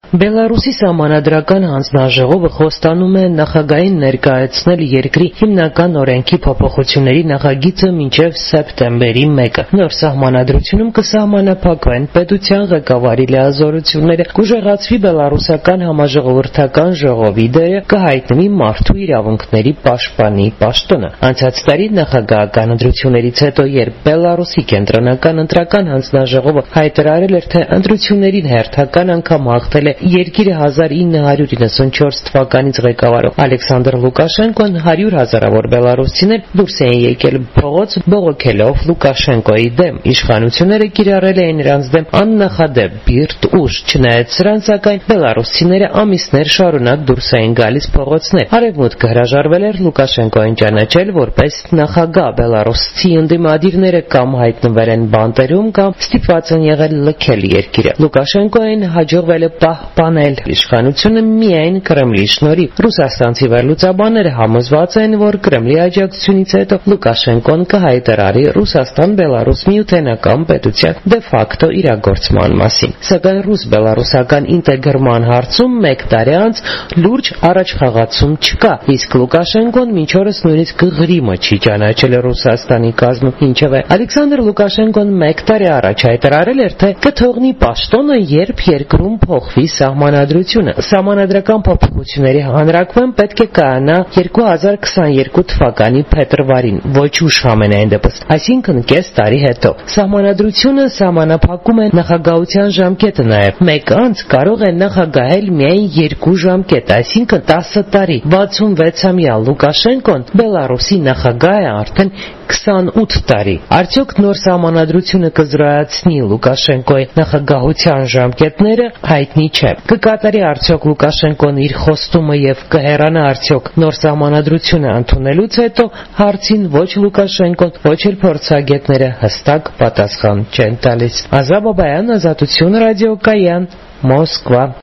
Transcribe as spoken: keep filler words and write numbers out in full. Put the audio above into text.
Բելարուսի սահմանադրական հանձնաժողովը խոստանում է նախագահին ներկայացնել երկրի հիմնական օրենքի փոփոխությունների նախագիծը մինչև սեպտեմբերի մեկը։ Նոր սահմանադրությունում կսահմանափակվեն պետության ղեկավարի լիազորությունները, կուժեղացվի բելարուսական համաժողովրդական ժողովի դերը, կհայտնվի մարդու իրավունքների պաշտպանի պաշտոնը։ Անցած տարի նախագահական ընտրություններից հետո, երբ Բելարուսի կենտրոնական ընտրական հանձնաժողովը հայտարարել էր, թե ընտրություններին հերթական անգամ հաղթել է երկիրը հազար ինը հարյուր իննսունչորս թվականից ղեկավարող Ալեքսանդր Լուկաշենկոն, հարյուր հազարավոր բելարուսցիներ դուրս էին եկել փողոց բողոքելով Լուկաշենկոյի դեմ։ Իշխանությունները կիրառել էին նրանց դեմ աննախադեպ բիրտ ուժ, չնայած սրան, սակայն բելարուսցիները ամիսներ շարունակ դուրս էին գալիս փողոցներ։ Արևմուտքը հրաժարվել էր Լուկաշենկոյին ճանաչել որպես նախագահ։ Բելարուսցի ընդդիմադիրները կամ հայտնվել են բանտերում, կամ ստիպված են եղել լքել երկիրը։ Լուկաշենկոյին հաջողվել է պահպանել իշխանությունը միայն Կրեմլի շնորհիվ։ Ռուսաստանցի վերլուծաբանները համոզված են, որ Կրեմլի աջակցությունից հետո Լուկաշենկոն կհայտարարի Ռուսաստան-Բելարուս միութենական պետության դե ֆակտո իրագործման մասին։ Սակայն ռուս-բելարուսական ինտեգրման հարցում մեկ տարի անց լուրջ առաջխաղացում չկա, իսկ Լուկաշենկոն մինչ օրս նույնիսկ Ղրիմը չի ճանաչել Ռուսաստանի կազմում։ Ինչևէ, Ալեքսանդր Լուկաշենկոն մեկ տարի առաջ հայտարարել էր, թե կթողնի պաշտոնը, երբ երկրում փոխվի սահմանադրությունը։ Սահմանադրական փոփոխությունների հանրակրվեն պետք է կայանա երկու հազար քսաներկու թվականի փետրվարին, ոչ ուշ համենայն դեպս, այսինքն կես տարի հետո։ Սահմանադրությունը սահմանափակում է նախագահության ժամկետը նաև։ Մեկ անց կարող է նախագահել միայն երկու ժամկետ, այսինքն տասը տարի։ վաթսունվեցամյա Լուկաշենկոն Բելարուսի նախագահ է արդեն քսանութ տարի։ Արդյոք նոր սահմանադրությունը կզրոյացնի Լուկաշենկոյի նախագահության ժամկետները, հայտնի չէ։ Կկատարի արդյոք Լուկաշենկոն իր խոստումը եւ կհեռանա արդյոք նոր սահմանադրությունը ընդունելուց հետո, հարցին ոչ Լուկաշենկոն, ոչ էլ փորձագետները հստակ պատասխան չեն տալիս։ Ազատ Բաբայան, Ազատություն ռադիոկայան, Մոսկվա։